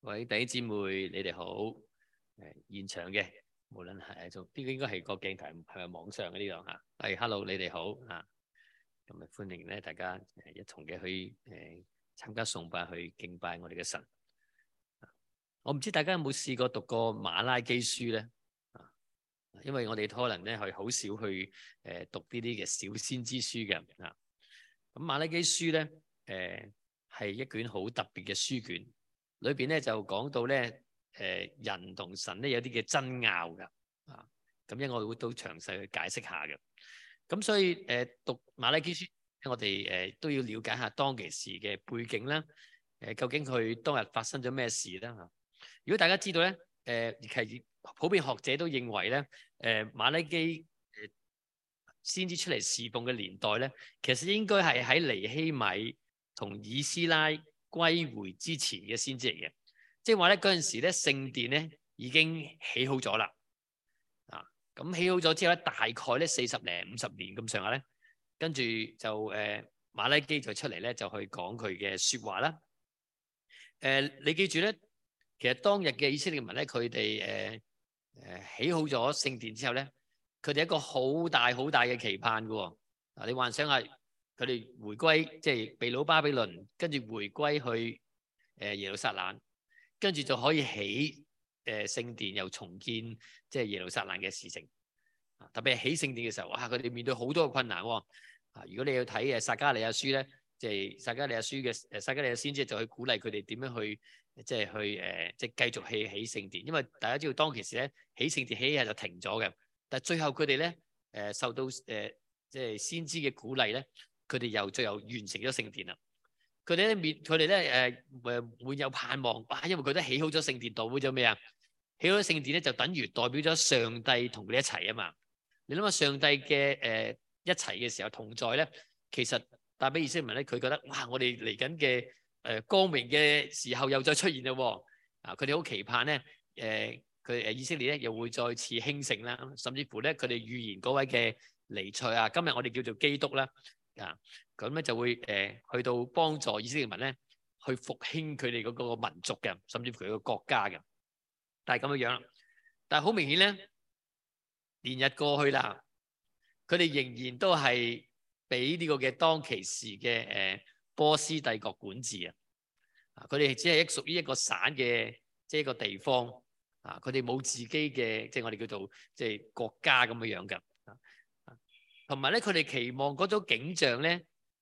各位弟兄姊妹，你哋好。現場嘅，無論係做呢個應該係個鏡頭，係咪網上嘅呢度嚇？係，hello，你哋好嚇。咁啊，歡迎咧大家一同嘅去參加崇拜，去敬拜我哋嘅神。我唔知大家有冇試過讀過馬拉基書咧？因為我哋可能咧係好少去讀呢啲嘅小先知書嘅啊。咁馬拉基書咧係一卷好特別嘅書卷。裏邊咧就講到咧，人同神咧有啲嘅爭拗噶，啊，咁因我會都詳細去解釋下嘅。咁所以讀馬拉基書，我哋都要了解下當其時嘅背景啦，究竟佢當日發生咗咩事啦嚇。如果大家知道咧，其實普遍學者都認為咧，馬拉基先知出嚟侍奉嘅年代咧，其實應該係喺尼希米同以斯拉歸回之前嘅先知嚟嘅，即係話咧嗰陣時咧聖殿咧已經起好咗啦，咁起好咗之後咧大概咧40零50年咁上下咧，跟住就馬拉基就出嚟咧就去講佢嘅説話啦。你記住咧，其實當日嘅以色列民咧，佢哋起好咗聖殿之後咧，佢哋一個好大好大嘅期盼嘅喎。你幻想下。佢哋回歸，即係被擄巴比倫，跟住回歸去耶路撒冷，跟住就可以起聖殿，又重建即係耶路撒冷嘅事情。特別係起聖殿嘅時候，哇！佢哋面對好多嘅困難喎。如果你要睇撒迦利亞書咧，即係撒迦利亞書嘅撒迦利亞先知就去鼓勵佢哋點樣去即係去即係繼續起聖殿，因為大家知道當其時咧起聖殿起一日就停咗嘅，但係最後佢哋咧受到即係先知嘅鼓勵咧。佢哋最後完成咗聖殿啦。佢哋咧會有盼望，哇！因為佢都起好咗聖殿，代表咗咩啊？起好咗聖殿咧，就等於代表咗上帝同佢哋一齊啊嘛。你諗下上帝嘅一齊嘅時候同在咧，其實帶俾以色列民咧，佢覺得哇！我哋嚟緊嘅光明嘅時候又再出現啦喎。佢哋好期盼咧佢以色列咧又會再次興盛啦，甚至乎咧佢哋預言嗰位嘅彌賽亞，今日我哋叫做基督啦。咁咧就會去到幫助以色列民咧去復興佢哋嗰個民族嘅，甚至乎佢個國家嘅。但係咁樣樣，但係好明顯咧，年日過去啦，佢哋仍然都係俾呢個嘅當其時嘅波斯帝國管治啊。佢哋只係屬於一個省嘅，即係一個地方啊。佢哋冇自己嘅，即係我哋叫做即係國家咁樣樣嘅。同埋咧，佢哋期望嗰種景象咧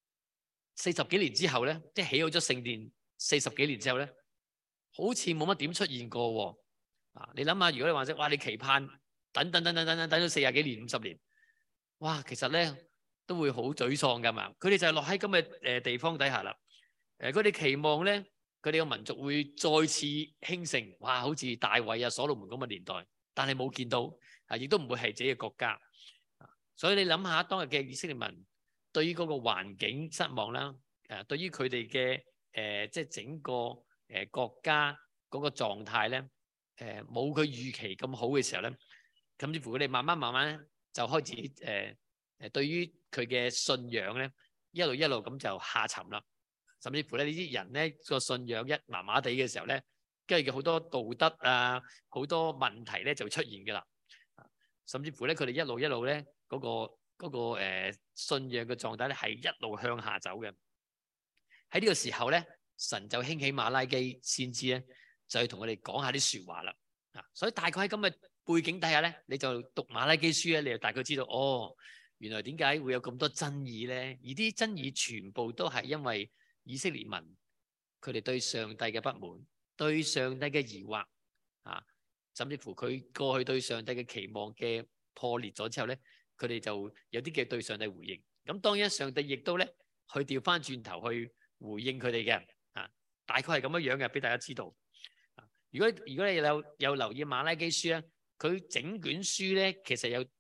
，40幾年之後咧，即係起好咗聖殿40幾年之後咧，好似冇乜點出現過喎。你諗下，如果你話啫，哇！你期盼等到40幾年、50年，哇！其實咧都會好沮喪㗎嘛。佢哋就係落喺咁嘅地方底下啦。佢哋期望咧，佢哋個民族會再次興盛，哇！好似大衛啊、所羅門咁嘅年代，但係冇見到，亦都唔會係自己嘅國家。所以你諗下，當日嘅以色列民對於嗰個環境失望啦，對於佢哋嘅即係整個國家嗰個狀態咧，冇佢預期咁好嘅時候咧，甚至乎佢哋慢慢咧就開始對於佢嘅信仰咧一路咁就下沉啦，甚至乎咧呢啲人咧個信仰一麻麻地嘅時候咧，跟住好多道德啊好多問題咧就出現㗎啦，甚至乎咧佢哋一路咧。嗰個信仰嘅狀態咧係一路向下走嘅。喺呢個時候咧，神就興起馬拉基先知咧，就去同佢哋講下啲説話啦。所以大概喺咁嘅背景底下咧，你就讀馬拉基書咧，你就大概知道哦，原來點解會有咁多爭議咧？而啲爭議全部都係因為以色列民佢哋對上帝嘅不滿，對上帝嘅疑惑甚至乎佢過去對上帝嘅期望嘅破裂咗之後咧。佢哋就有啲嘅對上帝回應，咁當然上帝亦都咧去調翻轉頭去回應佢哋嘅，大概係咁樣嘅，俾大家知道。如果你有留意馬拉基書咧，佢整卷書咧其實有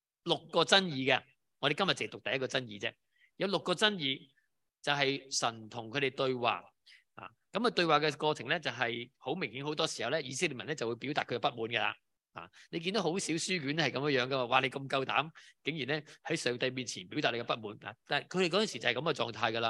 6個爭議嘅，我哋今日淨係讀第一個爭議啫，有6個爭議就係神同佢哋對話，咁對話嘅過程咧就係好明顯，好多時候咧以色列民咧就會表達佢嘅不滿㗎啦。你見到好少書卷係咁樣噶嘛？哇！你咁夠膽，竟然咧喺上帝面前表達你嘅不滿，但係佢哋嗰陣時就係咁嘅狀態噶啦。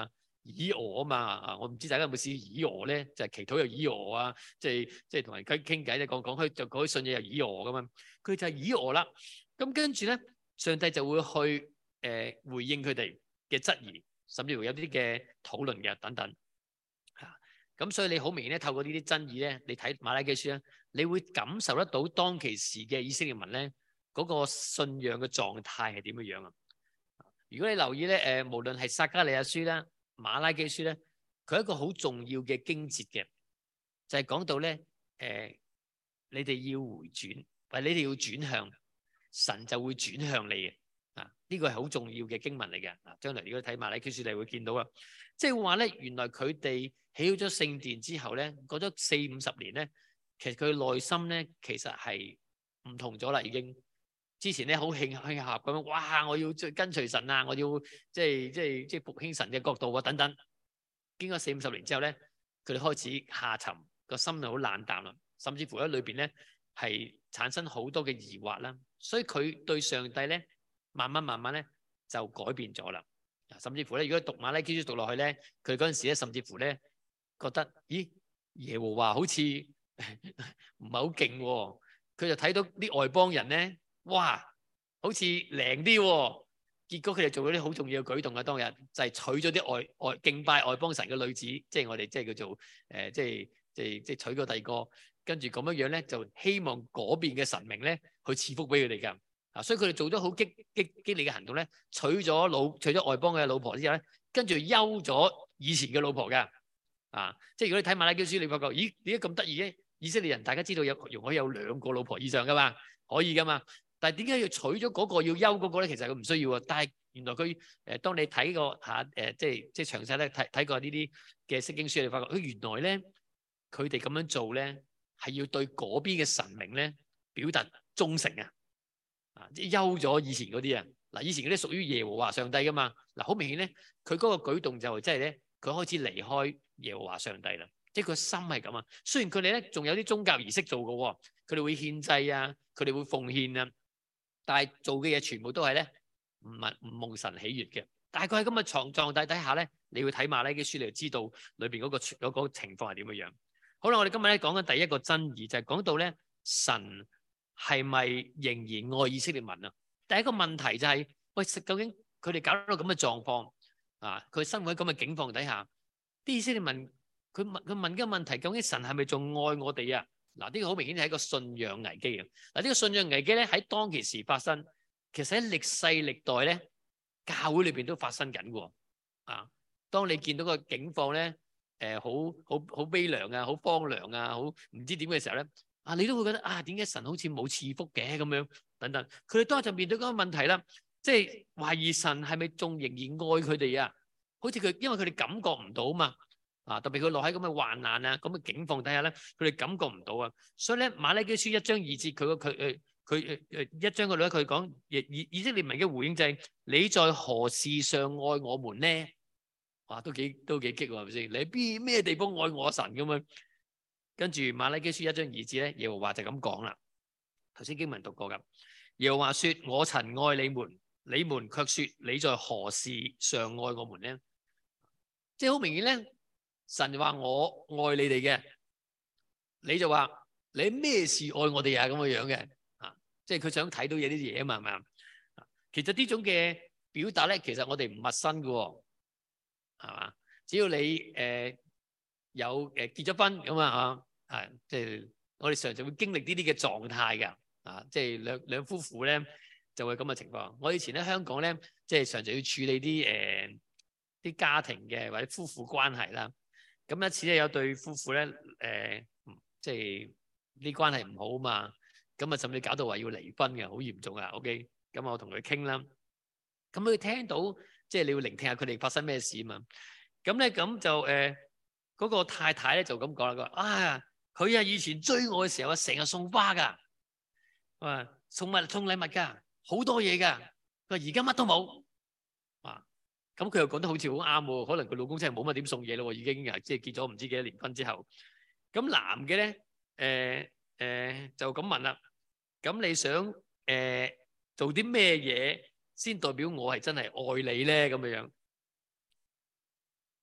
以俄啊嘛，我唔知大家有冇試以俄咧，就係祈禱又以俄啊，即係同人傾偈咧，講開就講信嘢又以俄噶嘛，佢就係以俄啦。咁跟住咧，上帝就會去回應佢哋嘅質疑，甚至乎有啲嘅討論嘅等等嚇。咁所以你好明顯咧，透過呢啲爭議咧，你睇馬拉基書咧，你會感受得到當其時嘅以色列民咧嗰個信仰嘅狀態係點樣樣啊？如果你留意咧，無論係撒迦利亞書啦、馬拉基書咧，佢係一個好重要嘅經節嘅，就係講到咧，你哋要回轉，或者你哋要轉向，神就會轉向你嘅。啊，呢個係好重要嘅經文嚟嘅。啊，將來如果睇馬拉基書，你會見到啊，即係話咧，原來佢哋起好咗聖殿之後咧，過咗40-50年咧，其實佢內心咧其實係唔同咗啦，已經。之前咧好慶合咁樣，哇！我要跟隨神啊，我要即係復興神嘅國度啊，等等。經過40-50年之後咧，佢哋開始下沉，個心就好冷淡啦，甚至乎喺裏邊咧係產生好多嘅疑惑啦。所以佢對上帝咧，慢慢咧就改變咗啦。甚至乎咧，如果讀馬拉基書讀落去咧，佢嗰陣時咧，甚至乎咧覺得，咦，耶和華好似唔係好勁喎。佢就睇到啲外邦人咧。哇，好似靈啲喎，結果佢哋做咗啲好重要嘅舉動啊！當日就係娶咗啲外敬拜外邦神嘅女子，即係我哋即係叫做即係娶個第二個，跟住咁樣咧就希望嗰邊嘅神明咧去賜福俾佢哋㗎。啊，所以佢哋做咗好激烈嘅行動咧，娶咗外邦嘅老婆之後咧，跟住休咗以前嘅老婆㗎。啊，即係如果你睇馬拉基書，你發覺咦點解咁得意嘅？以色列人大家知道容許有2個老婆以上㗎嘛，可以㗎嘛。但係點解要娶咗嗰個要休嗰個咧？其實佢唔需要啊。但係原來佢當你睇過即係詳細咧睇過呢啲嘅釋經書，你發覺原來咧佢哋咁樣做咧係要對嗰邊嘅神明咧表達忠誠啊！啊，即係休咗以前嗰啲啊。嗱，以前嗰啲屬於耶和華上帝噶嘛。嗱，好明顯咧，佢嗰個舉動就即係咧，佢開始離開耶和華上帝啦。即係佢心係咁啊。雖然佢哋咧仲有啲宗教儀式做嘅喎，佢哋會獻祭啊，佢哋會奉獻啊。但係做嘅嘢全部都係咧唔蒙神喜悅嘅。大概喺咁嘅狀態底下咧，你要睇馬拉基書，你就知道裏邊嗰個情況係點樣樣。好啦，我哋今日咧講緊第一個爭議，就係講到咧神係咪仍然愛以色列民啊？第一個問題就係喂，究竟佢哋搞到咁嘅狀況啊，佢生活喺咁嘅境況底下，啲以色列民佢問嘅問題，究竟神係咪仲愛我哋啊？嗱，呢個好明顯係一個信仰危機啊！嗱，呢個信仰危機咧喺當其時發生，其實喺歷世歷代咧教會裏邊都發生緊嘅。啊，當你見到個境況咧，好悲涼啊，好荒涼啊，好唔知點嘅時候咧，啊，你都會覺得啊，點解神好似冇賜福嘅咁樣等等。佢哋當日就面對嗰個問題啦，即係懷疑神係咪仲仍然愛佢哋啊？好似佢因為佢哋感覺唔到嘛。啊！特別佢落喺咁嘅患難啊，咁嘅境況底下咧，佢哋感覺唔到啊。所以咧，馬拉基書1章2節，佢1章嗰度咧，佢講以色列民嘅回應就係：你在何事上愛我們呢？哇！都幾激喎，係咪先？你喺咩地方愛我神咁樣？跟住馬拉基書1章2節咧，耶和華就咁講啦。頭先經文讀過㗎。耶和華說：我曾愛你們，你們卻說你在何事上愛我們呢？即係好明顯咧。神話我愛你哋嘅，你就話你咩事愛我哋啊？咁嘅樣嘅啊，即係佢想睇到嘢啲嘢啊嘛，係咪啊？其實呢種嘅表達咧，其實我哋唔陌生嘅，係嘛？只要你有結咗婚咁啊，即係我哋常常會經歷呢啲嘅狀態㗎，啊，即係兩夫婦咧就會咁嘅情況。我以前喺香港咧，即係常常要處理啲家庭嘅或者夫婦關係啦。咁一次咧，有對夫婦咧，即係啲關係唔好嘛，咁啊甚至搞到話要離婚嘅，好嚴重啊。OK，咁我同佢傾啦，咁佢聽到即係你要聆聽下佢哋發生咩事啊嘛。咁咧咁就嗰個太太咧就咁講啦，佢話啊，佢啊以前追我嘅時候啊，成日送花㗎，送禮物㗎，好多嘢㗎。佢話而家乜都冇。咁佢又講得好似好啱喎，可能佢老公真係冇乜點送嘢咯，已經即係結咗唔知幾多年婚之後。咁男嘅咧，就咁問啦。咁你想做啲咩嘢先代表我係真係愛你咧？咁樣樣。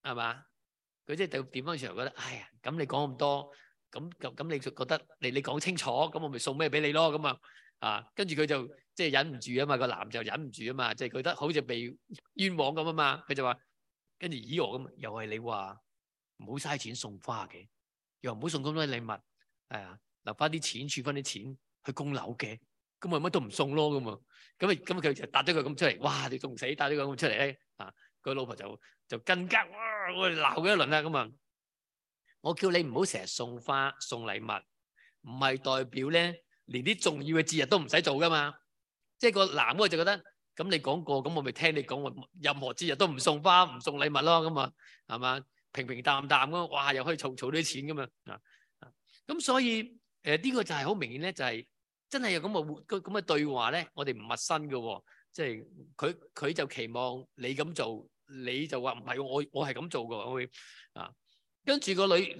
係嘛？佢即係點翻轉頭覺得，哎呀，咁你講咁多，咁你就覺得你講清楚，咁我咪送咩俾你咯？咁啊，跟住佢就即係忍唔住啊嘛，個男就忍唔住啊嘛，即係覺得好似被冤枉咁啊嘛，佢就話，跟住咦我咁，又係你話唔好嘥錢送花嘅，又唔好送咁多禮物，係啊，留翻啲錢，儲翻啲錢去供樓嘅，咁咪乜都唔送咯咁啊，咁佢就答咗佢咁出嚟，哇！你仲死答咗佢咁出嚟咧啊！佢老婆就更加哇，我哋鬧佢一輪啦咁啊！我叫你唔好成日送花送禮物，唔係代表咧連啲重要嘅節日都唔使做噶嘛。即係個男嗰個就覺得，咁你講過，咁我咪聽你講，任何節日都唔送花唔送禮物咯，咁啊，係嘛？平平淡淡咁，哇，又可以儲啲錢咁啊！咁所以呢個就係好明顯咧，就係真係有咁嘅對話咧，我哋唔陌生嘅喎，即係佢就期望你咁做，你就話唔係，我係咁做嘅，我會啊。跟住個女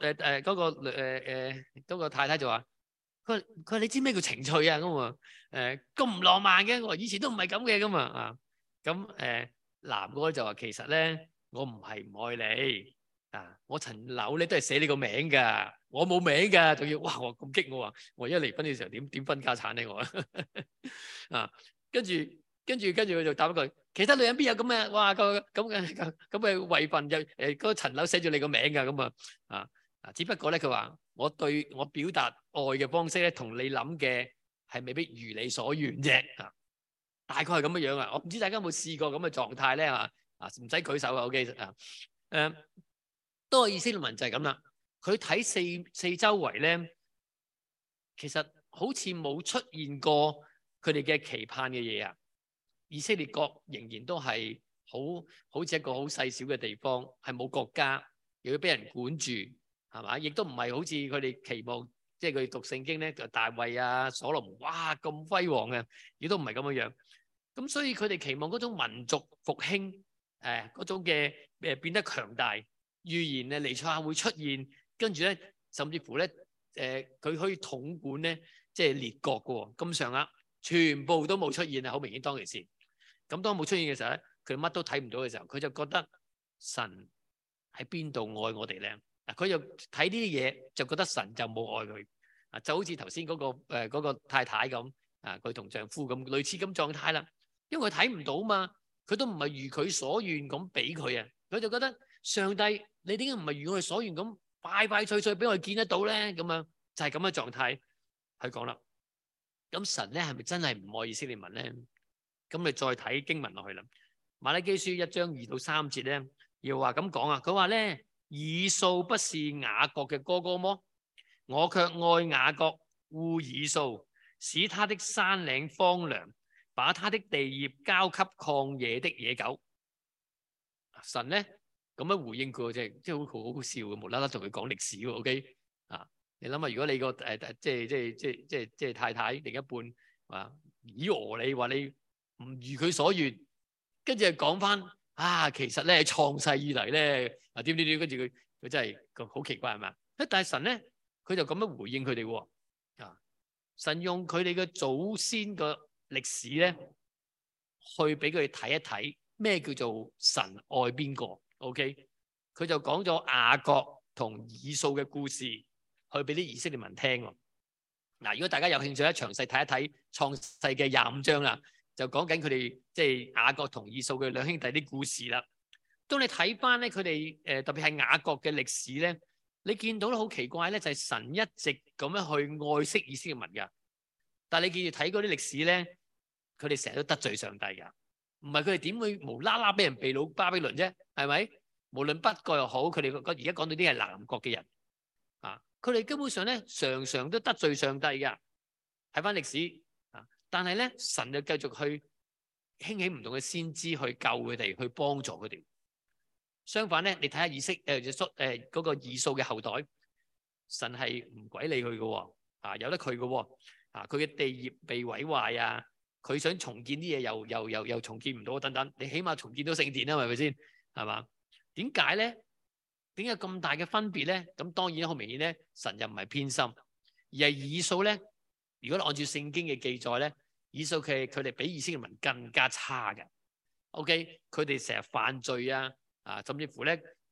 嗰個太太就話：佢話你知咩叫情趣啊？咁啊咁唔浪漫嘅，我話以前都唔係咁嘅咁啊。咁男嗰個就話其實咧，我唔係唔愛你啊，我層樓咧都係寫你個名㗎，我冇名㗎，仲要哇我咁激我話，我一離婚嘅時候點分家產咧我啊，跟住佢就答一句。其他女人邊有咁嘅哇咁嘅位份就嗰層樓寫住你個名㗎咁啊，只不過咧佢話我對我表達愛嘅方式咧同你諗嘅係未必如你所願啫啊，大概係咁嘅樣啊。我唔知大家有冇試過咁嘅狀態咧啊，唔使舉手啊 OK 啊都係以色列民就係咁啦。佢睇四周圍咧，其實好似冇出現過佢哋嘅期盼嘅嘢啊。以色列國仍然都係好似一個好細小嘅地方，係冇國家，又要俾人管住，係嘛？亦都唔係好似佢哋期望，即係佢哋讀聖經咧，就大衛啊、所羅門，哇咁輝煌嘅，亦都唔係咁樣樣。咁所以佢哋期望嗰種民族復興，嗰種嘅變得強大，預言咧彌賽亞會出現，跟住咧甚至乎咧佢可以統管咧即係列國嘅喎，咁上下全部都冇出現啊！好明顯當其時。咁當冇出現嘅時候咧，佢乜都睇唔到嘅時候，佢就覺得神喺邊度愛我哋咧？嗱，佢就睇呢啲嘢，就覺得神就冇愛佢啊，就好似頭先嗰個太太咁啊，佢同丈夫咁類似咁狀態啦。因為佢睇唔到嘛，佢都唔係如佢所願咁俾佢啊，佢就覺得上帝你點解唔係如我哋所願咁快快脆脆俾我哋見得到咧？咁樣就係咁嘅狀態去講啦。咁神咧係咪真係唔愛以色列民咧？咁你再睇經文落去啦，馬拉基書1章2到3節咧，又話咁講啊，佢話咧以掃不是雅各嘅哥哥麼？我卻愛雅各，惡以掃，使他的山嶺荒涼，把他的地業交給曠野的野狗。神咧咁樣回應佢，即係好好笑嘅，無啦啦同佢講歷史喎。OK 啊，你諗下，如果你個即係太太另一半啊，以訛你話你唔如佢所願，跟住講翻其實咧創世以嚟咧點，跟住佢真係好奇怪係嘛？但係神咧佢就咁樣回應佢哋喎啊！神用佢哋嘅祖先嘅歷史咧，去俾佢哋睇一睇咩叫做神愛邊個。OK，佢就講咗雅各同以掃嘅故事，去俾啲以色列民聽喎。嗱，如果大家有興趣咧，詳細睇一睇創世嘅25章啦。就講緊佢哋即係雅各同以掃嘅兩兄弟啲故事啦。當你睇翻咧佢哋特別係雅各嘅歷史咧，你見到咧好奇怪咧，就係神一直咁樣去愛惜以色列民㗎。但係你記住睇嗰啲歷史咧，佢哋成日都得罪上帝㗎。唔係佢哋點會無啦啦俾人被擄巴比倫啫？係咪？無論北國又好，佢哋而家講到啲係南國嘅人啊，佢哋根本上咧常常都得罪上帝㗎。睇翻歷史。但係咧，神就繼續去興起唔同嘅先知去救佢哋，去幫助佢哋。相反咧，你睇下以色嗰個以掃嘅後代，神係唔鬼理佢嘅喎，由得佢嘅喎，佢嘅地業被毀壞啊，佢想重建啲嘢又重建唔到等等。你起碼重建到聖殿啦，係咪先？係嘛？點解咧？點解咁大嘅分別咧？咁當然好明顯咧，神就唔係偏心，而係以掃咧。如果按照聖經嘅記載咧，以掃佢哋比以色列民更加差嘅。OK，佢哋成日犯罪甚至乎咧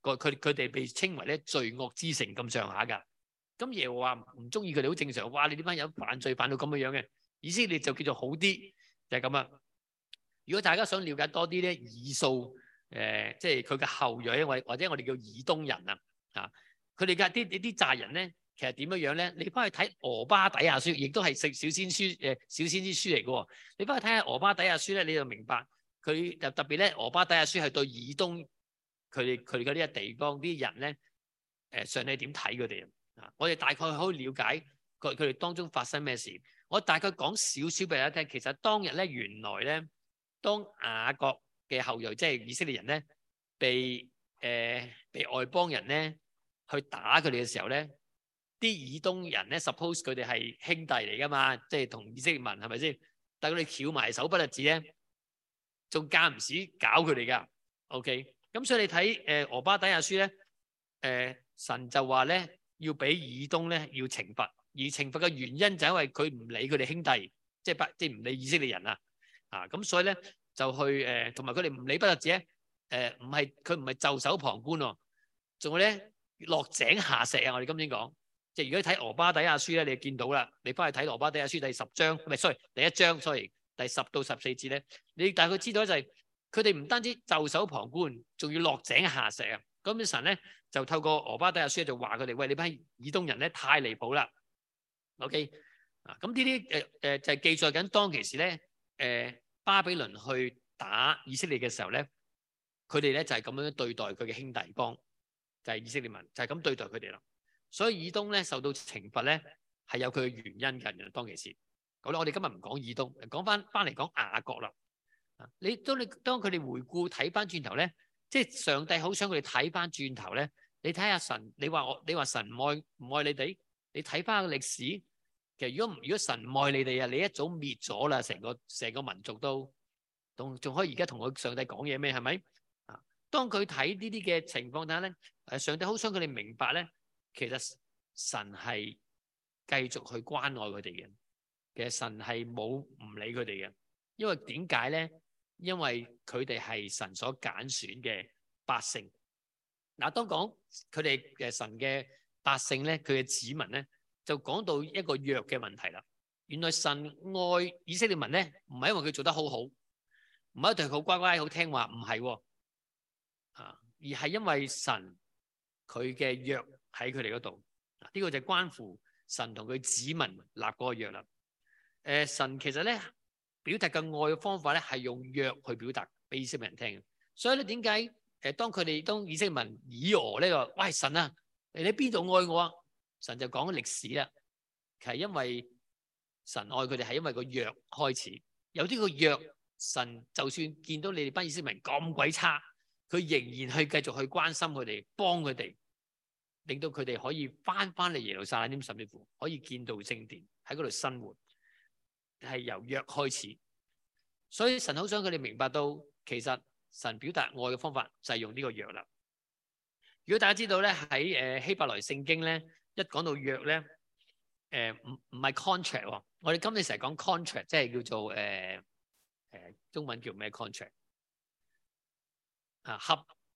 佢哋被稱為咧罪惡之城咁上下㗎。咁耶和華唔中意佢哋好正常，哇！你呢班人犯罪犯到咁樣嘅，以色列就叫做好啲，就係咁啊。如果大家想了解多啲咧，以掃即係佢嘅後裔，或者我哋叫以東人啊，佢哋嘅啲責人咧，其實點樣樣咧？你翻去睇俄巴底亞書，亦都係小先書小先知書嚟嘅喎。你翻去睇下俄巴底亞書咧，你就明白佢特別咧，俄巴底亞書係對以東佢哋嗰啲地方啲人咧，上帝點睇佢哋啊？我哋大概可以了解佢哋當中發生咩事。我大概講少少俾大家聽。其實當日咧，原來咧，當雅各嘅後裔，即係以色列人咧，被外邦人咧去打佢哋嘅時候咧，啲以東人咧 suppose 佢哋係兄弟嚟噶嘛，即係同以色列民係咪先？但係佢哋翹埋手不特止咧，仲間唔時搞佢哋噶。OK， 咁所以你睇俄巴底亞書咧，神就話咧要俾以東咧要懲罰，而懲罰嘅原因就係因為佢唔理佢哋兄弟，即係唔理以色列人啊。咁所以咧就去同埋佢哋唔理不特止咧，佢唔係袖手旁觀喎，仲有咧落井下石啊！我哋今天講，即係如果你睇俄巴底亞書咧，你就見到啦。你翻去睇俄巴底亞書第10章，唔係 sorry 第1章 sorry 第10到14節咧，你大概知道就係佢哋唔單止袖手旁觀，仲要落井下石啊！咁神咧就透過俄巴底亞書就話佢哋：喂，你班以東人咧太離譜啦。OK 咁呢啲就係記載緊當其時咧巴比倫去打以色列嘅時候咧，佢哋咧就係咁樣對待佢嘅兄弟幫，就係以色列民，就係咁對待佢哋啦。所以以東咧受到懲罰咧係有佢嘅原因㗎。當其時，好啦，我哋今日唔講以東，講翻嚟講雅各啦。當佢哋回顧睇翻轉頭咧，即係上帝好想佢哋睇翻轉頭咧。你睇下神，你話神唔愛你哋，你睇翻個歷史。其實如果神唔愛你哋啊，你一早滅咗啦，成個民族都仲可以而家同佢上帝講嘢咩？係咪？當佢睇呢啲嘅情況底下咧，上帝好想佢哋明白咧，其實神係繼續去關愛佢哋嘅。其實神係冇唔理佢哋嘅，因為點解咧？因為佢哋係神所揀選嘅百姓。嗱，當講佢哋神嘅百姓咧，佢嘅子民咧，就講到一個約嘅問題啦。原來神愛以色列民咧，唔係因為佢做得好好，唔係一對佢好乖乖好聽話，唔係而係因為神佢嘅約喺佢哋嗰度。呢個就關乎神同佢子民立嗰個約啦。神其實咧表達嘅愛嘅方法咧，係用約去表達俾以色列人聽嘅。所以咧，點解當以色列民以俄呢個，喂，神啊，你喺邊度愛我啊？神就講歷史啦，其實因為神愛佢哋係因為個約開始。有啲個約，神就算見到你哋班以色列民咁鬼差，佢仍然去繼續去關心佢哋，幫佢哋，令到佢哋可以翻嚟耶路撒冷，甚至乎可以見到聖殿喺嗰度生活，係由約開始。所以神好想佢哋明白到，其實神表達愛嘅方法就係用呢個約啦。如果大家知道咧，喺希伯來聖經咧，一講到約咧，唔係 contract 喎。我哋今日成日講 contract， 即係叫做中文叫咩 contract 啊？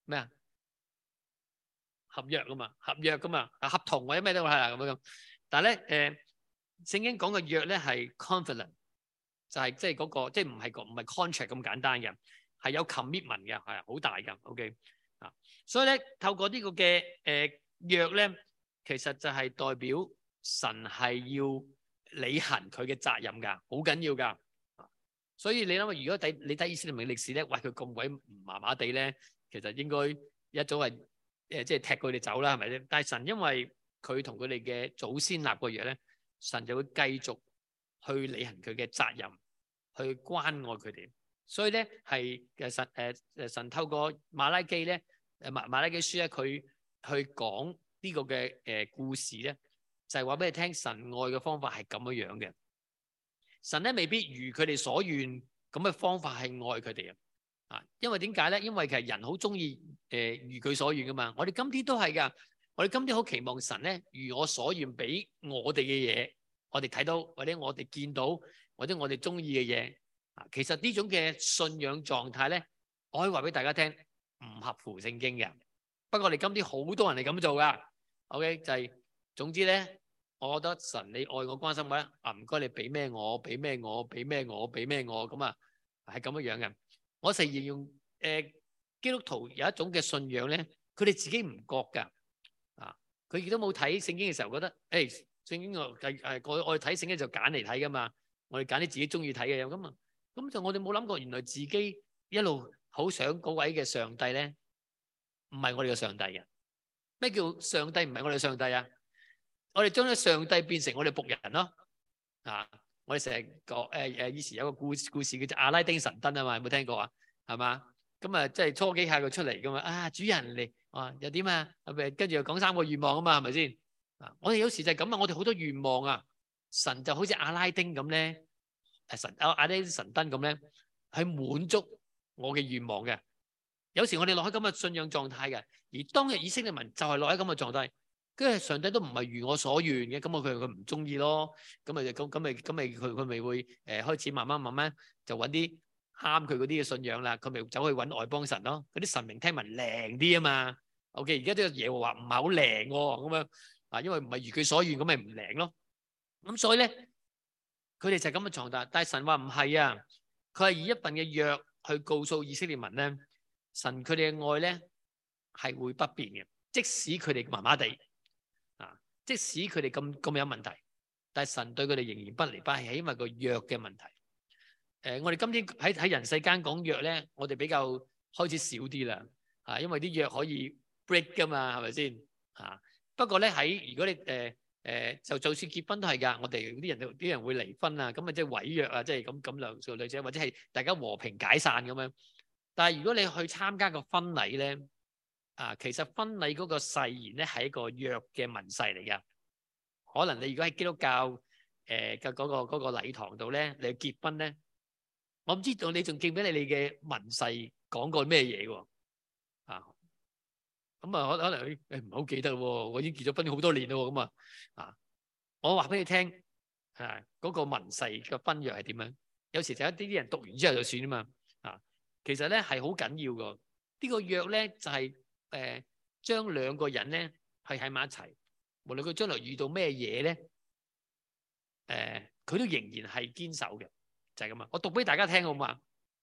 合約噶嘛，合同或者咩都係啦咁樣。但係咧聖經講嘅約咧係 covenant， 就係即係嗰個即係唔係 contract 咁簡單嘅，係有 commitment 嘅，係好大㗎。OK 啊，所以咧透過呢個嘅約咧，其實就係代表神係要履行佢嘅責任㗎，好緊要㗎。所以你諗下，如果你睇以色列歷史咧，喂，佢咁鬼麻麻地咧，其實應該一早係即係踢佢哋走啦，係咪咧？但係神因為佢同佢哋嘅祖先立過約咧，神就會繼續去履行佢嘅責任，去關愛佢哋。所以咧係神透過馬拉基咧馬拉基書咧，佢去講呢個嘅故事咧，就係話俾你聽，神愛嘅方法係咁樣嘅。神咧未必如佢哋所願咁嘅方法係愛佢哋啊！因為點解咧？因為其實人好中意如佢所願噶嘛。我哋今天都係噶，我哋今天好期望神咧如我所願俾我哋嘅嘢，我哋睇到或者我哋見到或者我哋中意嘅嘢啊。其實呢種嘅信仰狀態咧，我可以話俾大家聽，唔合乎聖經嘅。 不過我哋今天好多人係咁做噶。OK 就係總之咧，我覺得神你愛我關心我咧，唔該你俾咩我，俾咩我，俾咩我，俾咩我咁啊，係咁樣嘅。我成日形容基督徒有一種嘅信仰咧，佢哋自己唔覺㗎啊，佢亦都冇睇聖經嘅時候覺得聖經我哋睇聖經就揀嚟睇㗎嘛，我哋揀啲自己中意睇嘅咁啊，咁就我哋冇諗過原來自己一路好想嗰位嘅上帝咧，唔係我哋嘅上帝嘅。咩叫上帝唔係我哋嘅上帝啊？我哋將啲上帝變成我哋僕人咯。啊，我哋成日講以前有個故事叫做阿拉丁神燈啊嘛，有冇聽過啊？係嘛？咁啊，即係初幾下佢出嚟噶嘛？啊，主人嚟啊，又點啊？跟住又講3個願望啊嘛，係咪先？啊，我哋有時就係咁啊，我哋好多願望啊，神就好似阿拉丁咁咧，阿拉丁神燈咁咧，去滿足我嘅願望嘅。有時我哋落喺咁嘅信仰狀態嘅，而當日以色列民就係落喺咁嘅狀態，跟住上帝都唔係如我所願嘅，咁佢唔中意咯，咁咪佢咪會開始慢慢就揾啲啱佢嗰啲嘅信仰啦，佢咪走去揾外邦神咯，嗰啲神明聽聞靈啲啊嘛。OK， 而家啲耶和華唔係好靈喎，咁樣啊，因為唔係如佢所願，咁咪唔靈咯。咁所以咧，佢哋就係咁嘅狀態，但係神話唔係啊，佢係以一份嘅約去告訴以色列民咧。神佢哋嘅愛咧係會不變嘅，即使佢哋麻麻地啊，即使佢哋咁有問題，但係神對佢哋仍然不離不棄，係因為個約嘅問題。我哋今天喺人世間講約咧，我哋比較開始少啲啦，啊，因為啲約可以 break 噶嘛，係咪先啊？不過咧如果你就算結婚都係㗎，我哋啲人會離婚啊，咁啊即係毀約啊，即係咁兩個女仔，或者係大家和平解散咁樣。但係如果你去參加個婚禮咧，其實婚禮嗰個誓言咧係一個約嘅文誓嚟㗎。可能你如果喺基督教嘅嗰個禮堂度咧，你去結婚咧，我唔知道你仲記唔記得你嘅文誓講過咩嘢喎？咁啊可能唔係好記得喎，我已經結咗婚好多年咯，咁我話俾你聽嗰個文誓嘅婚約係點樣？有時就一啲人讀完之後就算啊嘛。其實咧係好緊要噶，呢個約咧就係將兩個人咧係喺埋一齊，無論佢將來遇到咩嘢咧，佢都仍然係堅守嘅，就係咁啊！我讀俾大家聽好嘛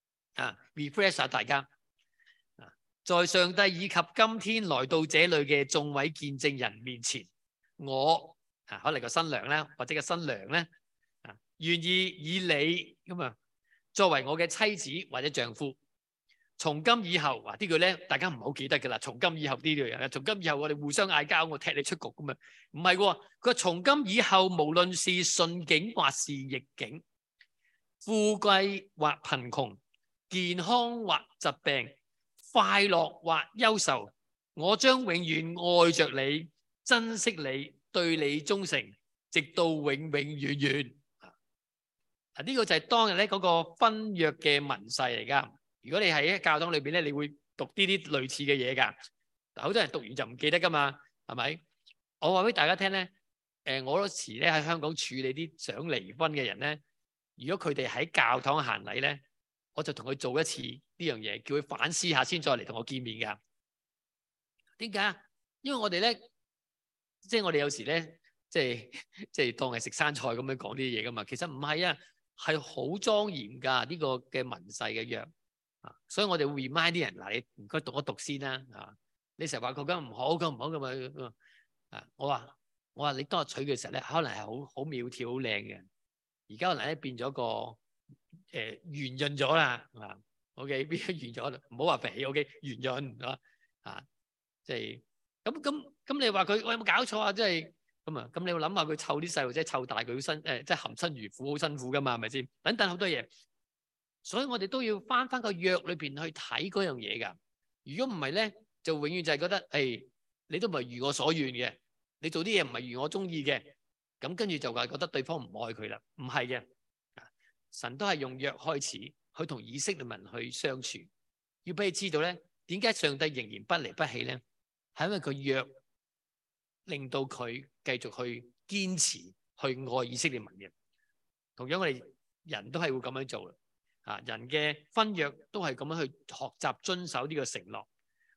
？refresh 下大家在上帝以及今天來到這裏嘅眾位見證人面前，我可能個新娘咧，或者個新娘咧願意以你咁作為我嘅妻子或者丈夫。從今以後，呢句咧大家唔好記得㗎啦。從今以後呢句嘢，從今以後我哋互相嗌交，我踢你出局咁啊？唔係喎，佢話從今以後，無論是順境或是逆境，富貴或貧窮，健康或疾病，快樂或憂愁，我將永遠愛着你，珍惜你，對你忠誠，直到永永遠遠。呢個就係當日咧嗰個婚約嘅文誓嚟㗎。如果你喺教堂裏邊咧，你會讀呢啲類似嘅嘢㗎。好多人讀完就唔記得㗎嘛，係咪？我話俾大家聽咧，我嗰時咧喺香港處理啲想離婚嘅人咧，如果佢哋喺教堂行禮咧，我就同佢做一次呢樣嘢，叫佢反思下先再嚟同我見面㗎。點解？因為我哋咧，即係我哋有時咧，即係當係食生菜咁樣講啲嘢㗎嘛。其實唔係啊，係好莊嚴㗎呢個嘅文誓嘅約。所以我哋會 remind 啲人嗱，你唔該讀一讀先啦。你成日話佢咁唔好，咁唔好咁啊！我話你當日娶嘅時候咧，可能係好苗條、好靚嘅。而家可能咧變咗個圓潤咗啦。OK， 變咗圓咗，唔好話肥。OK， 圓潤即係咁你話佢我有冇搞錯啊？即係咁啊！咁你要諗下佢湊啲細路仔湊大佢好辛即係含辛茹苦，好辛苦噶嘛？係咪先？等好多嘢。所以我哋都要翻個約裏邊去睇嗰樣嘢㗎。如果唔係咧，就永遠就係覺得，你都唔係如我所願嘅，你做啲嘢唔係如我中意嘅，咁跟住就話覺得對方唔愛佢啦。唔係嘅，神都係用約開始，去同以色列民去相處，要俾你知道咧，點解上帝仍然不離不棄咧？係因為佢約令到佢繼續去堅持去愛以色列民嘅。同樣我哋人都係會咁樣做。人嘅婚約都係咁樣去學習遵守呢個承諾，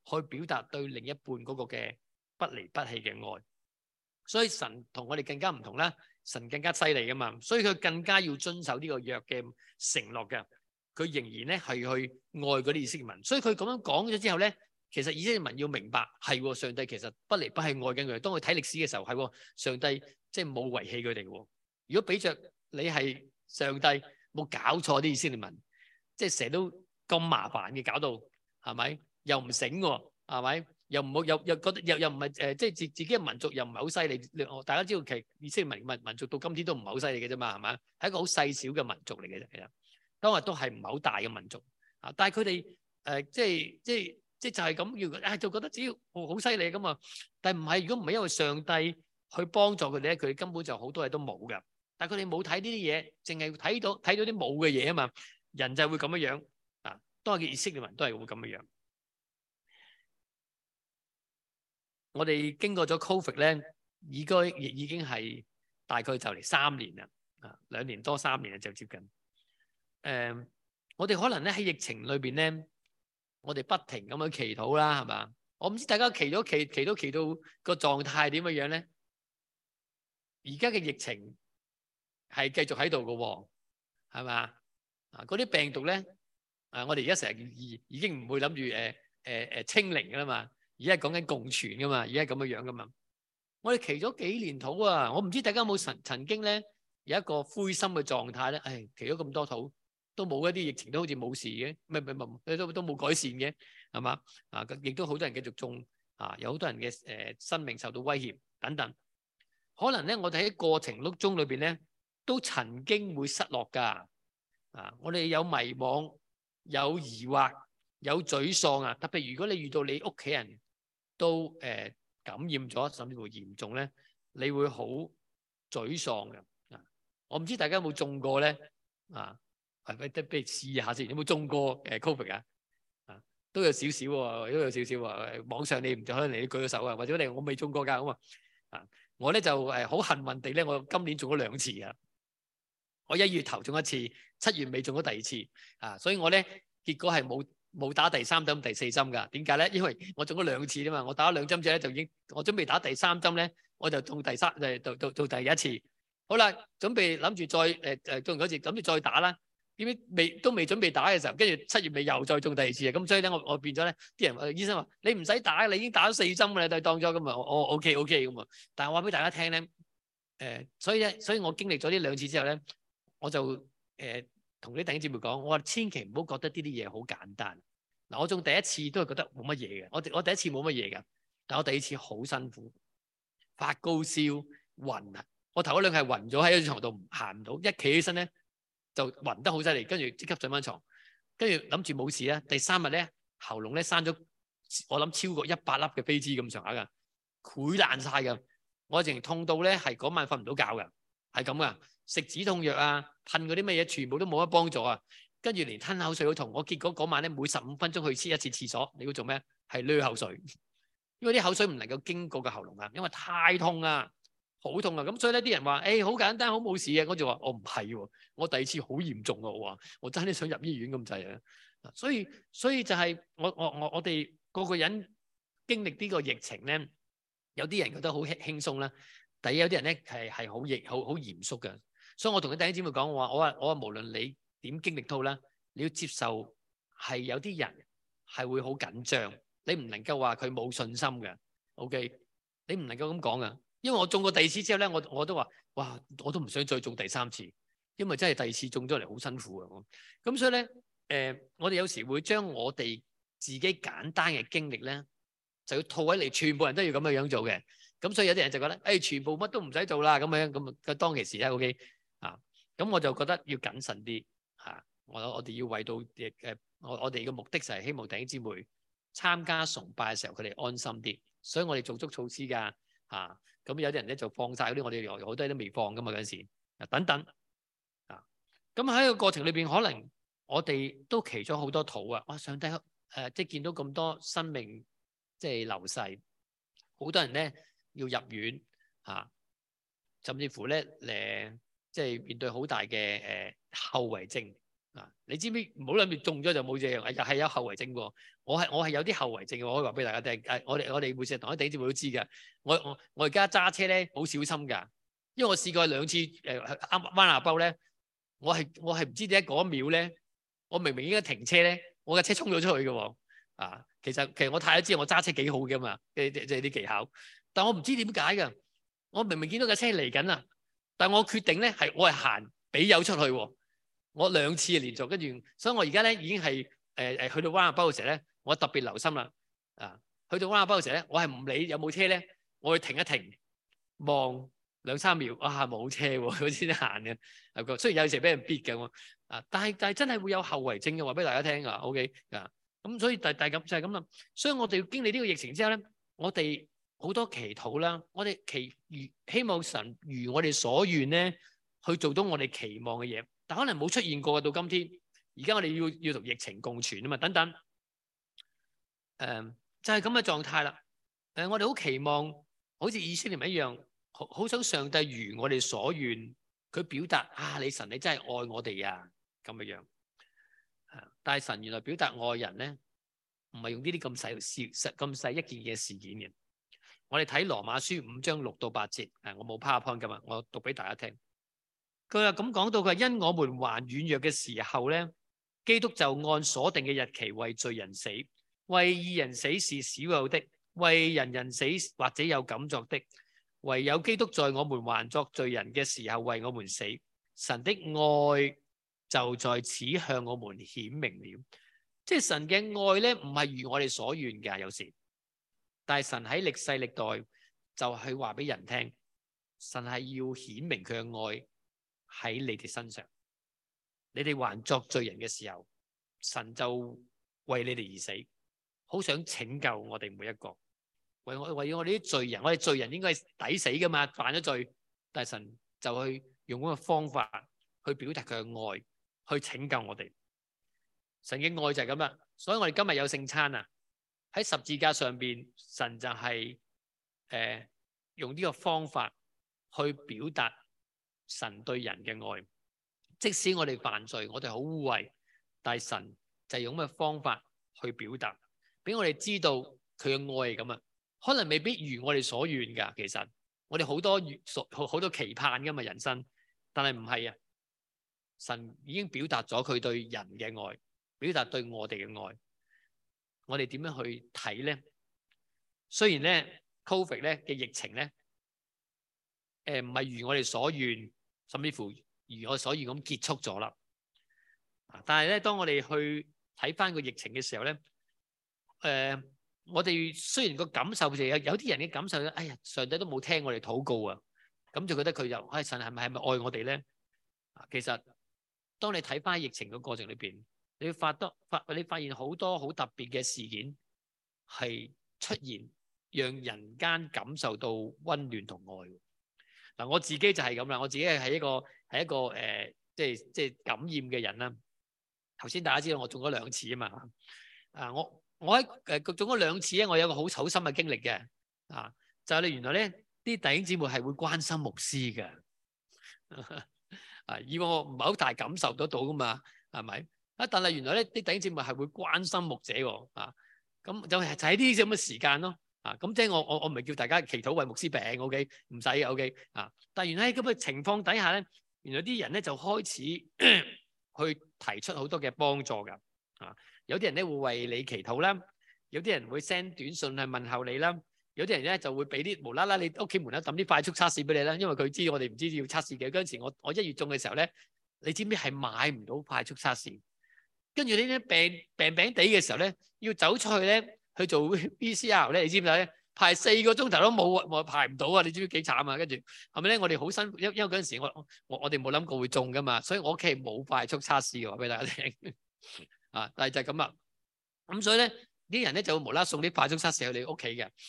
去表達對另一半嗰個嘅不離不棄嘅愛。所以神同我哋更加唔同啦，神更加犀利噶嘛，所以佢更加要遵守呢個約嘅承諾嘅。佢仍然咧係去愛嗰啲以色列民，所以佢咁樣講咗之後咧，其實以色列民要明白係上帝其實不離不棄愛緊佢。當佢睇歷史嘅時候，係上帝即係冇遺棄佢哋嘅。如果俾着你係上帝，冇搞錯啲以色列民，即係成日都咁麻煩嘅，搞到係咪？又唔醒喎，係咪？又唔好又覺得又唔係即係自己嘅民族又唔係好犀利。大家知道其實以色列民族到今天都唔係好犀利嘅啫嘛，係咪？係一個好細小嘅民族嚟嘅啫，其實當日都係唔係好大嘅民族啊。但係佢哋即係就係咁要就覺得只要好犀利咁啊。但係唔係，如果唔係因為上帝去幫助佢哋咧，佢哋根本就好多嘢都冇㗎。但係佢哋冇睇呢啲嘢，淨係睇到啲冇嘅嘢啊嘛。人就係會咁樣樣啊。當日嘅以色列民都係會咁樣樣。我哋經過咗 Covid 咧，已經係大概就嚟3年啦，啊2年多3年就接近。我哋可能咧喺疫情裏邊咧，我哋不停咁樣祈禱啦，係嘛？我唔知大家祈到個狀態點樣樣咧？而家嘅疫情係繼續喺度嘅喎，係嘛？啊嗰啲病毒咧，我哋而家成日已經唔會諗住清零㗎啦嘛。而家講緊共存噶嘛，而家咁樣樣噶嘛。我哋祈咗幾年禱啊，我唔知大家有冇曾經咧有一個灰心嘅狀態咧？祈咗咁多禱都冇一啲疫情都好似冇事嘅，都冇改善嘅，係嘛？啊，亦都好多人繼續中啊，有好多人嘅生命受到威脅等等。可能咧，我哋喺過程中裏邊咧都曾經會失落㗎。啊，我哋有迷惘，有疑惑，有沮喪啊。特別如果你遇到你屋企人都感染咗，甚至乎嚴重咧，你會好沮喪嘅。啊，我唔知大家有冇中過咧？啊，不如試下先，有冇中過Covid 啊？啊，都有少少喎，都有少少喎。網上你唔就可能你舉咗手啊，或者我未中過㗎咁啊。啊，我咧就好幸運地咧，我今年中咗2次啊。我1月頭中1次，7月尾中咗第2次啊，所以我咧結果係冇打第3針、第4針㗎。點解咧？因為我中咗2次啊嘛，我打咗2針之後咧就已經，我準備打第3針咧，我就中第3到第1次。好啦，準備諗住再中完嗰次，諗住再打啦。點知都未準備打嘅時候，跟住7月尾又再中第2次啊。咁所以咧，我變咗咧，啲人醫生話你唔使打，你已經打咗4針㗎啦，就當咗咁啊。我 OK 咁啊。但係我話俾大家聽咧，所以我經歷咗呢2次之後咧，我就同啲弟兄姊妹講，我話千祈唔好覺得呢啲嘢好簡單。嗱，我中第1次都係覺得冇乜嘢嘅，我第1次冇乜嘢㗎，但我第2次好辛苦，發高燒、暈啊！我頭嗰2係暈咗喺床度行唔到，一企起身咧就暈得好犀利，跟住即刻上翻床，跟住諗住冇事啦。第3日咧喉嚨咧生咗，我諗超過100粒嘅飛滋咁上下㗎，潰爛晒㗎，我淨係痛到咧係嗰晚瞓唔到覺㗎，係咁㗎。食止痛藥啊，噴嗰啲乜嘢，全部都冇乜幫助啊。跟住連吞口水都痛。我結果嗰晚咧，每15分鐘去1次廁所。你要做咩？係濾口水，因為啲口水唔能夠經過個喉嚨啊，因為太痛啊，好痛啊。咁所以咧，啲人話：好簡單，好冇事嘅。我就話：我唔係喎，我第2次好嚴重啊。我話：我真係想入醫院咁滯啊。所以就係我哋個個人經歷呢個疫情咧，有啲人覺得好輕鬆啦，第二有啲人咧係好嚴肅嘅。所以我同啲弟兄姊妹講，我話無論你點經歷都好啦，你要接受係有啲人係會好緊張，你唔能夠話佢冇信心嘅。OK， 你唔能夠咁講噶，因為我中過第2次之後咧，我都話哇，我都唔想再中第3次，因為真係第2次中咗嚟好辛苦啊。咁所以咧，我哋有時會將我哋自己簡單嘅經歷咧，就要套喺嚟，全部人都要咁樣做嘅。咁所以有啲人就覺得，全部乜都唔使做啦，咁樣咁當其時咧 OK。啊，咁我就覺得要謹慎啲嚇，我哋要為到我哋嘅目的就係希望弟兄姊妹參加崇拜嘅時候佢哋安心啲，所以我哋做足措施㗎嚇。咁有啲人咧就放晒嗰啲，我哋好多嘢都未放㗎嘛嗰陣時啊等等啊。咁喺個過程裏邊，可能我哋都祈咗好多禱啊！哇，上帝即係見到咁多生命即係流逝，好多人咧要入院嚇，甚至乎咧即係面對好大嘅後遺症你知唔知？唔好諗住中咗就冇嘢，又係有後遺症喎。我係有啲後遺症嘅，我可以話俾大家聽。我哋每次同一啲節目都知㗎。我而家揸車咧好小心㗎，因為我試過2次彎下包咧，我係唔知點解嗰一秒咧，我明明應該停車咧，我架車衝咗出去嘅喎。其實我太都知我揸車幾好㗎嘛，即係啲技巧。但我唔知點解㗎，我明明見到架車嚟緊啦，但我決定咧我係行俾油出去喎。我2次連續，跟住，所以我而家咧已經係去到彎下包嘅時候咧，我特別留心啦。去到彎下包嘅時候咧，我係唔理有冇車咧，我會停一停，望2、3秒，冇車喎，佢先行嘅。雖然有時俾人逼嘅，但係真係會有後遺症嘅，話俾大家聽㗎。OK 咁所以咁就係咁啦。所以我哋要經歷呢個疫情之後咧，我哋好多祈禱啦，我哋希望神如我哋所願咧，去做到我哋期望嘅嘢。但可能冇出現過到今天，而家我哋要同疫情共存啊嘛，等等，就係咁嘅狀態啦。我哋好期望，好似以色列人一樣，好想上帝如我哋所願，佢表達你神你真係愛我哋啊咁嘅樣。但係神原來表達愛人咧，唔係用呢啲咁細一件嘅事件嘅。我哋睇羅馬書5章6到8節，我冇 PowerPoint 噶嘛，我讀俾大家聽。佢話咁講到，佢話因我們還軟弱嘅時候咧，基督就按所定嘅日期為罪人死，為義人死是少有的，為人死或者有敢作的，唯有基督在我們還作罪人嘅時候為我們死。神的愛就在此向我們顯明了。即係神嘅愛咧，唔係如我哋所願㗎，有時，但係神喺歷世歷代就係話俾人聽，神係要顯明佢嘅愛喺你哋身上。你哋還作罪人嘅時候，神就為你哋而死，好想拯救我哋每一個。為我哋啲罪人，我哋罪人應該係抵死噶嘛，犯咗罪，但係神就去用嗰個方法去表達佢嘅愛，去拯救我哋。神嘅愛就係咁啦，所以我哋今日有聖餐啊，喺十字架上邊，神就係用呢個方法去表達神對人嘅愛。即使我哋犯罪，我哋好污穢，但係神就係用咩方法去表達，俾我哋知道佢嘅愛係咁啊。可能未必如我哋所願噶，其實我哋好多期盼噶嘛人生，但係唔係啊。神已經表達咗佢對人嘅愛，表達對我哋嘅愛。我哋點樣去睇咧？雖然咧 Covid 咧嘅疫情咧，唔係如我哋所願，甚至乎如我所願咁結束咗啦。但係咧，當我哋去睇翻個疫情嘅時候咧，我哋雖然個感受就有啲人嘅感受咧，哎呀，上帝都冇聽我哋禱告啊，咁就覺得佢就，神係咪愛我哋咧？其實當你睇翻疫情嘅過程裏邊，你會發現好多好特別嘅事件係出現，讓人間感受到溫暖同愛。嗱，我自己就係咁啦，我自己係一個即係感染嘅人啦。頭先大家知道我中咗2次啊嘛，我喺中咗2次咧，我有個好深嘅經歷嘅，就係你原來咧啲弟兄姊妹係會關心牧師嘅，以往我唔係好大感受得到噶嘛，係咪？但係原來咧啲弟兄姊妹係會關心牧者喎，咁就喺呢啲咁嘅時間咯，咁即係我唔係叫大家祈禱為牧師病 ，OK， 唔使 ，OK，但係原來喺咁嘅情況底下咧，原來啲人咧就開始去提出好多嘅幫助㗎，有啲人咧會為你祈禱啦，有啲人會 send 短信去問候你啦，有啲人咧就會俾啲無啦啦你屋企門口抌啲快速測試俾你啦，因為佢知我哋唔知要測試嘅。嗰陣時我1月中嘅時候咧，你知唔知係買唔到快速測試？跟住呢啲病地嘅時候咧，要走出去咧去做 PCR 咧，你知唔知咧？排4個鐘頭都冇，排唔到啊！你知唔知幾慘啊？跟住係咪咧？我哋好辛苦，因為嗰陣時我哋冇諗過會中噶嘛，所以我屋企冇快速測試嘅，話俾大家聽。但係就係咁啦。咁所以咧，啲人咧就會無啦啦送啲快速測試去你屋企嘅。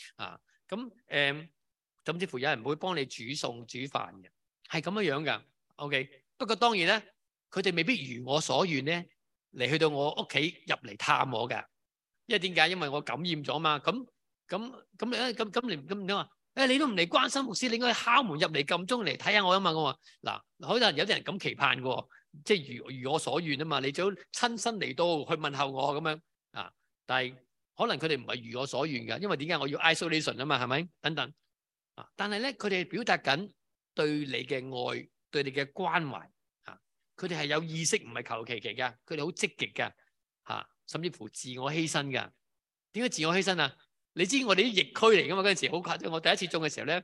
甚至乎有人會幫你煮餸煮飯嘅，係咁樣樣噶。OK， 不過當然咧，佢哋未必如我所願咧嚟去到我屋企入嚟探我㗎。因為點解？因為我感染咗嘛。咁你話你都唔嚟關心牧師，你應該敲門入嚟撳鐘嚟睇下我啊嘛。我話嗱，可能有啲人咁期盼嘅喎。 即係如我所願啊嘛，你最好親身嚟到去問候我咁樣啊。但係可能佢哋唔係如我所願㗎，因為點解我要 isolation 啊嘛，係咪？等等啊。但係咧，佢哋表達緊對你嘅愛，對你嘅關懷啊。佢哋係有意識，唔係求其其㗎，佢哋好積極㗎嚇，甚至乎自我犧牲㗎。點解自我犧牲啊？你知我哋啲疫區嚟㗎嘛？嗰陣時好誇張。我第一次種嘅時候咧，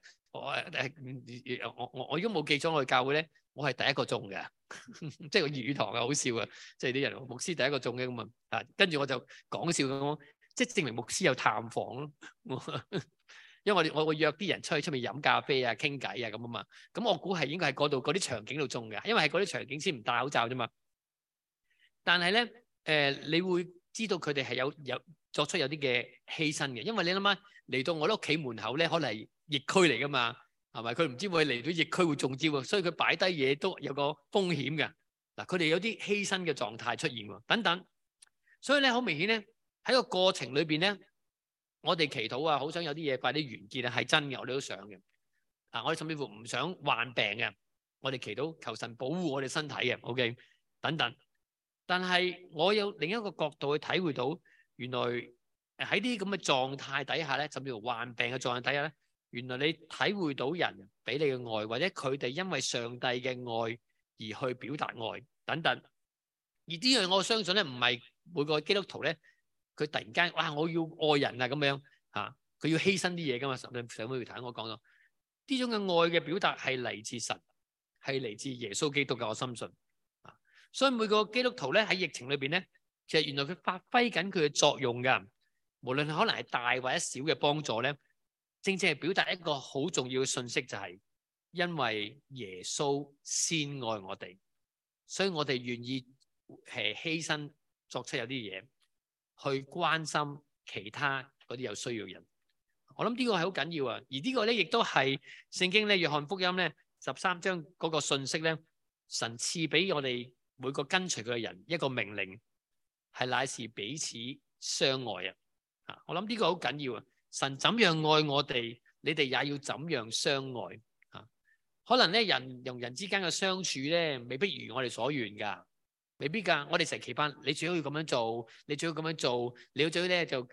我如果冇記錯，我去教會咧，我係第一個種嘅，即係個粵語堂啊，好笑啊！即係啲人牧師第一個種嘅咁啊，跟住我就講笑咁，即係證明牧師有探訪咯。因為我會約啲人出去出面飲咖啡啊、傾偈啊咁啊嘛。咁我估係應該喺嗰度嗰啲場景度種嘅，因為係嗰啲場景先唔戴口罩啫嘛。但係咧，你會知道佢哋係有作出有啲嘅犧牲嘅，因為你諗下嚟到我屋企門口咧，可能係疫區嚟噶嘛，係咪？佢唔知會嚟到疫區會中招啊，所以佢擺低嘢都有個風險嘅。嗱，佢哋有啲犧牲嘅狀態出現喎，等等。所以咧，好明顯咧，喺個過程裏邊咧，我哋祈禱啊，好想有啲嘢快啲完結啊，係真嘅，我哋都想嘅。啊，我哋甚至乎唔想患病嘅，我哋祈禱求神保護我哋身體嘅，OK，等等。但係我有另一個角度去體會到，原來喺啲咁嘅狀態底下咧，甚至乎患病嘅狀態底下咧，原來你體會到人俾你嘅愛，或者佢哋因為上帝嘅愛而去表達愛等等。而呢樣我相信咧，唔係每個基督徒咧，佢突然間哇我要愛人啊咁樣嚇，佢要犧牲啲嘢噶嘛。上會睇我講到呢種嘅愛嘅表達係嚟自神，係嚟自耶穌基督嘅，我深信。所以每個基督徒咧喺疫情裏邊咧，其實原來佢發揮緊佢嘅作用㗎。無論可能係大或者小嘅幫助咧，正正係表達一個好重要嘅信息，就係因為耶穌先愛我哋，所以我哋願意犧牲作出有啲嘢去關心其他嗰啲有需要嘅人。我諗呢個係好緊要啊！而呢個咧亦都係聖經咧約翰福音咧13章嗰個信息咧，神賜俾我哋每個跟隨佢嘅人一個命令，係乃是彼此相愛啊！啊，我諗呢個好緊要啊！神怎樣愛我哋，你哋也要怎樣相愛啊！可能咧人同人之間嘅相處咧，未必如我哋所願噶，未必噶。我哋成日期盼你最好要咁樣做，你最好咁樣做，你最好咧就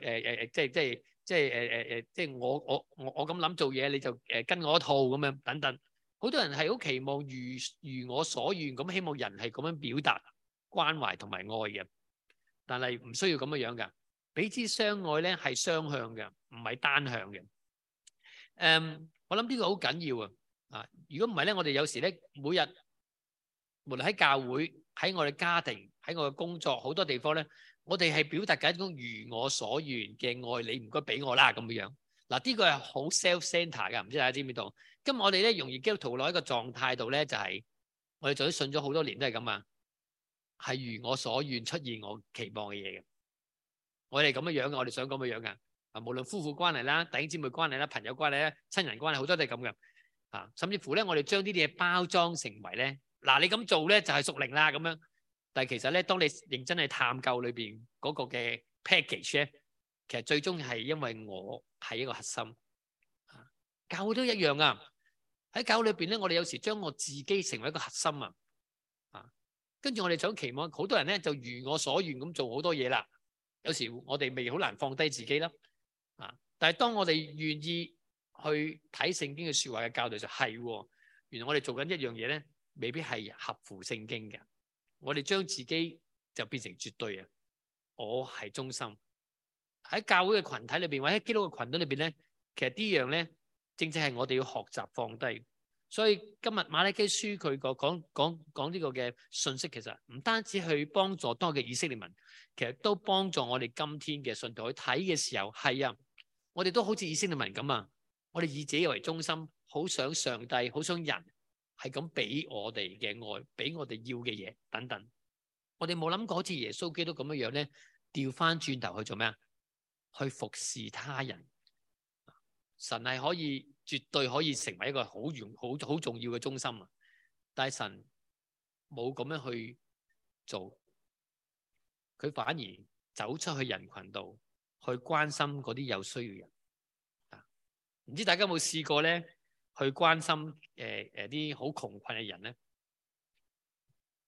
即係我咁諗做嘢，你就跟我一套咁樣等等。好多人係好期望如我所願咁，希望人係咁樣表達關懷同埋愛嘅，但係唔需要咁樣樣噶。彼此相愛咧係雙向嘅，唔係單向嘅。我諗呢個好緊要啊！啊，如果唔係咧，我哋有時咧每日無論喺教會、喺我哋家庭、喺我嘅工作好多地方咧，我哋係表達緊一種如我所願嘅愛，你唔該俾我啦咁樣。嗱，呢個係好 self-centre 噶，唔知大家知唔知道？今日我哋咧容易基督徒落一個狀態度咧，就係我哋做咗信咗好多年都係咁啊，係如我所願出現我期望嘅嘢嘅。我哋咁樣樣嘅，我哋想咁樣樣嘅啊，無論夫婦關係啦、弟兄姊妹關係啦、朋友關係啦、親人關係，好多都係咁嘅啊。甚至乎咧，我哋將呢啲嘢包裝成為咧，嗱你咁做咧就係屬靈啦咁樣。但係其實咧，當你認真去探究裏邊嗰個嘅 package 咧，其實最終係因為我係一個核心。教會都一樣啊！喺教會裏邊咧，我哋有時將我自己成為一個核心啊！跟住我哋想期望好多人咧就如我所願咁做好多嘢啦。有時我哋未好難放低自己啦。但係當我哋願意去睇聖經嘅説話嘅教導就係喎，原來我哋做緊一樣嘢咧，未必係合乎聖經嘅。我哋將自己就變成絕對啊！我係中心喺教會嘅群體裏邊，或者基督嘅群體裏邊咧，其實呢樣咧，正正係我哋要學習放低。所以今日馬拉基書佢講呢個嘅信息，其實唔單止去幫助當日嘅以色列民，其實都幫助我哋今天嘅信徒去睇嘅時候，係啊，我哋都好似以色列民咁啊，我哋以自己為中心，好想上帝，好想人係咁俾我哋嘅愛，俾我哋要嘅嘢等等。我哋冇諗過好似耶穌基督咁樣樣咧，調翻轉頭去做咩啊？去服侍他人。神係可以絕對可以成為一個好重要嘅中心啊！但係神冇咁樣去做，佢反而走出去人群度去關心嗰啲有需要嘅人。唔知大家有冇試過咧，去關心啲好窮困嘅人咧？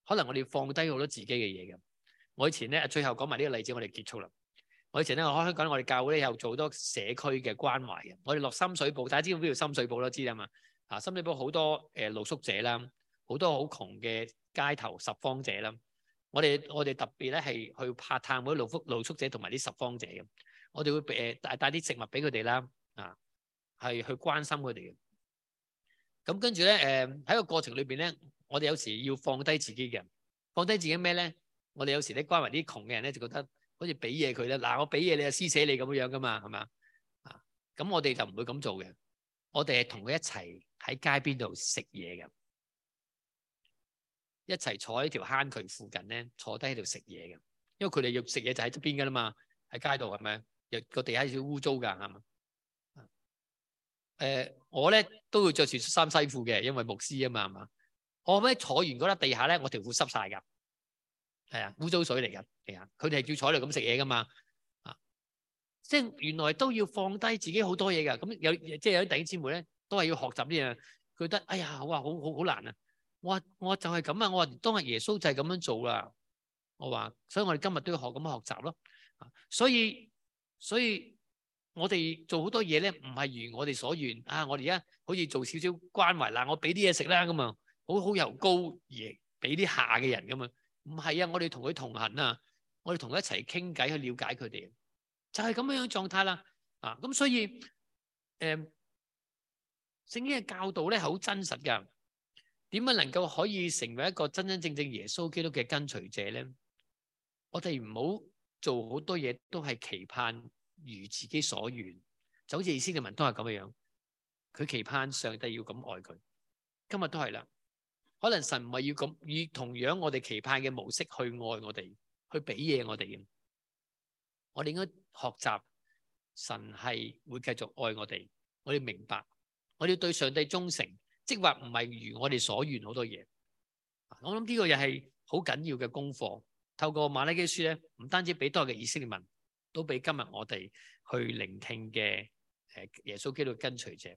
可能我哋要放低好多自己嘅嘢嘅。我以前咧，最後講埋呢個例子，我哋結束啦。我以前咧，我開講我哋教會咧有做好多社區嘅關懷嘅。我哋落深水埗，大家知道邊度深水埗都知啦嘛。啊，深水埗好多露宿者啦，好多好窮嘅街頭拾荒者啦。我哋特別咧係去拍探嗰啲露宿者同埋啲拾荒者嘅。我哋會帶啲食物俾佢哋啦，啊，係去關心佢哋嘅。咁跟住咧，喺個過程裏邊咧，我哋有時要放低自己嘅，放低自己咩咧？我哋有時咧關懷啲窮嘅人咧，就覺得好似俾嘢佢咧，嗱我俾嘢你就施捨你咁樣噶嘛，係嘛？啊，咁我哋就唔會咁做嘅，我哋係同佢一齊喺街邊度食嘢嘅，一齊坐喺條坑渠附近咧，坐低喺度食嘢嘅，因為佢哋要食嘢就喺側邊噶啦嘛，喺街度係咪？又個地下少污糟㗎，係嘛？我咧都會着住恤衫西褲嘅，因為牧師啊嘛，係嘛？我後尾坐完嗰粒地下咧，我條褲濕晒㗎，係啊，污糟水嚟㗎，係啊，佢哋係要坐喺度咁食嘢㗎嘛，啊，即係原來都要放低自己好多嘢㗎。咁即係有啲弟兄姊妹咧，都係要學習呢樣，覺得哎呀，我話好難啊！我就係咁啊！我話當日耶穌就係咁樣做啦。我話，所以我哋今日都要學咁學習咯。所以我哋做好多嘢咧，唔係如我哋所願啊！我哋而家好似做少少關懷嗱，我俾啲嘢食啦咁啊，好由高而俾啲下嘅人咁啊，唔係啊！我哋同佢同行啊，我哋同佢一齊傾偈去了解佢哋，就係咁樣樣狀態啦。啊，咁所以聖經嘅教導咧係好真實㗎。點樣能夠可以成為一個真真正正耶穌基督嘅跟隨者咧？我哋唔好做好多嘢都係期盼如自己所願，就好似以色列民都係咁樣，佢期盼上帝要咁愛佢。今日都係啦，可能神唔係要咁以同樣我哋期盼嘅模式去愛我哋，去俾嘢我哋嘅。我哋應該學習神係會繼續愛我哋，我哋明白，我哋要對上帝忠誠，即係話唔係如我哋所願好多嘢。我諗呢個又係好緊要嘅功課。透過馬拉基書咧，唔單止俾多嘅以色列民，都俾今日我哋去聆聽嘅耶穌基督跟隨者。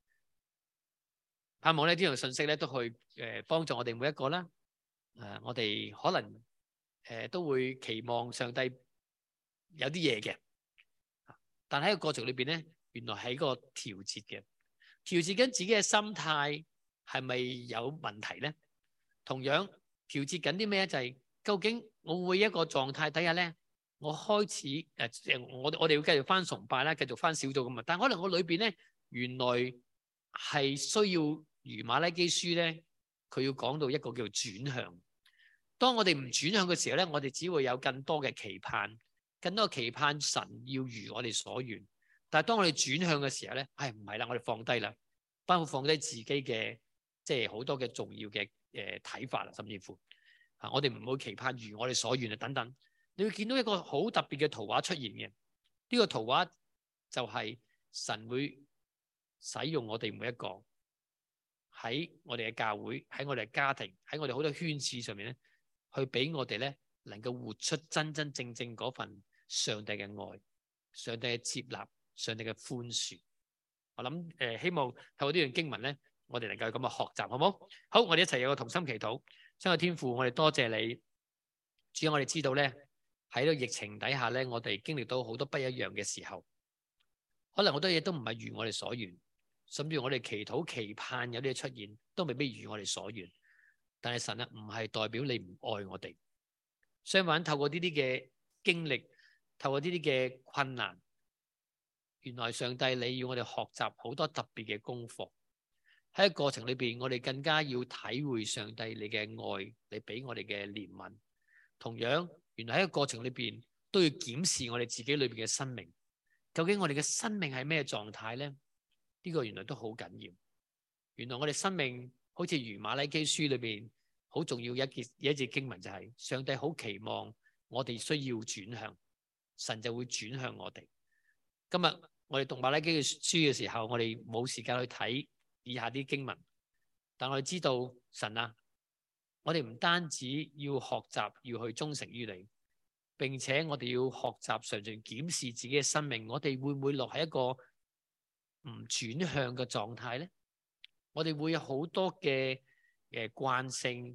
盼望呢呢樣信息咧都去幫助我哋每一個啦。我哋可能都會期望上帝有啲嘢嘅，但喺個過程裏邊咧，原來係一個調節嘅，調節緊自己嘅心態係咪有問題咧？同樣調節緊啲咩就係、究竟我會一個狀態底下咧，我開始我哋要繼續翻崇拜啦，繼續翻小組咁啊。但可能我裏邊咧，原來係需要如馬拉基書咧，佢要講到一個叫轉向。當我哋唔轉向嘅時候咧，我哋只會有更多嘅期盼，更多嘅期盼神要如我哋所願。但係當我哋轉向嘅時候咧，唔係啦，我哋放低啦，包括放低自己嘅即係好多嘅重要嘅睇法啦，甚至乎我哋唔會期盼如我哋所願啊等等。你會見到一個好特別嘅圖畫出現嘅，呢個圖畫就係神會使用我哋每一個喺我哋嘅教會，喺我哋嘅家庭，喺我哋好多圈子上面咧，去俾我哋咧能夠活出真真正正嗰份上帝嘅愛、上帝嘅接納、上帝嘅寬恕。我諗希望透過呢段經文咧，我哋能夠咁嘅學習，好唔好？好，我哋一齊有個同心祈禱。親愛天父，我哋多謝你，主要我哋知道咧喺呢個疫情底下咧，我哋經歷到好多不一樣嘅時候，可能好多嘢都唔係如我哋所願，甚至我哋祈禱期盼有啲嘢出現，都未必如我哋所願。但係神啊，唔係代表你唔愛我哋，相反透過呢啲嘅經歷，透過呢啲嘅困難，原來上帝你要我哋學習好多特別嘅功課。喺個過程裏邊，我哋更加要體會上帝你嘅愛，你俾我哋嘅憐憫。同樣，原來喺個過程裏邊都要檢視我哋自己裏邊嘅生命，究竟我哋嘅生命係咩狀態咧？呢個原來都好緊要。原來我哋生命好似如馬拉基書裏邊好重要一節經文就係，上帝好期望我哋需要轉向，神就會轉向我哋。今日我哋讀馬拉基嘅書嘅時候，我哋冇時間去睇以下啲經文，但我哋知道神啊，我哋唔單止要學習要去忠誠於你，並且我哋要學習常常檢視自己嘅生命，我哋會唔會落喺一個唔轉向嘅狀態咧？我哋會有好多嘅慣性，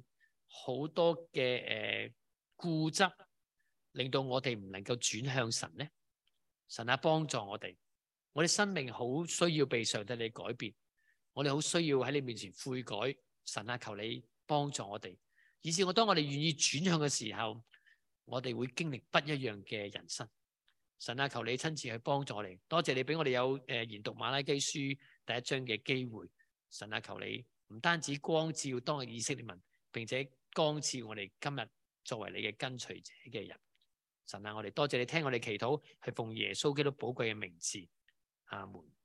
好多嘅固執，令到我哋唔能夠轉向神呢？神啊，幫助我哋，我哋生命好需要被上帝你改變，我哋好需要喺你面前悔改。神啊，求你幫助我哋，以至當我哋願意轉向嘅時候，我哋會經歷不一樣嘅人生。神啊，求你親自去幫助我哋，多謝你俾我哋有研讀馬拉基書第一章嘅機會。神啊，求你唔單止光照當日以色列民，並且光照我哋今日作為你嘅跟隨者嘅人。神啊，我哋多謝你聽我哋祈禱，係奉耶穌基督寶貴嘅名字，阿門。